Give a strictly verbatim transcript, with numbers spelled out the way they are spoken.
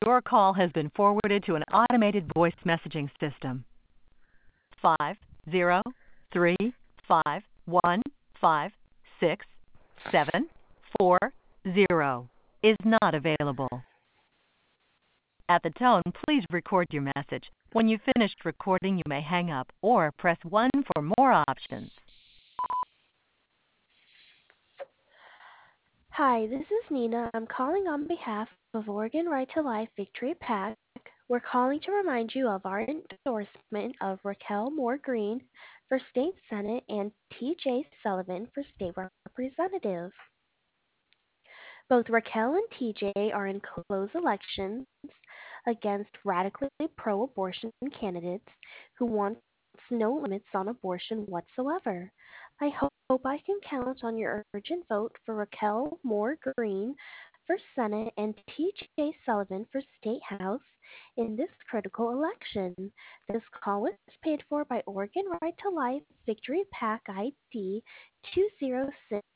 Your call has been forwarded to an automated voice messaging system. Five zero three five one five six seven four zero is not available. At the tone, please record your message. When you've finished recording, you may hang up or press one for more options. Hi, this is Nina. I'm calling on behalf of Oregon Right to Life Victory PAC. We're calling to remind you of our endorsement of Raquel Moore Green for State Senate and T J Sullivan for State Representative. Both Raquel and T J are in close elections against radically pro abortion candidates who want no limits on abortion whatsoever. I hope I can count on your urgent vote for Raquel Moore Green for Senate and T J Sullivan for State House in this critical election. This call was paid for by Oregon Right to Life Victory PAC I D two zero six